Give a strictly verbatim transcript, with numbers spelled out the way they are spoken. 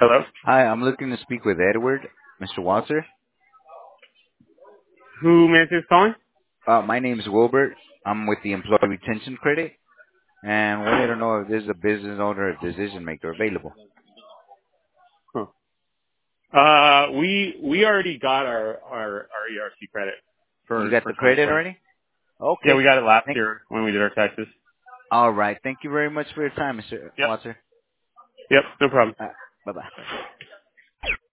Hello? Hi, I'm looking to speak with Edward, Mister Walter. Who may I say is calling? Uh, my name is Wilbert. I'm with the Employee Retention Credit, and wanted to know if there's a business owner or decision maker available. Huh. Uh, we we already got our our our E R C credit You for got for the credit twenty twenty. already? Yeah, we Okay. got it last Thank. year when we did our taxes. All right. Thank you very much for your time, Mister Yep. Walter. Yep. No problem. Uh, bye bye.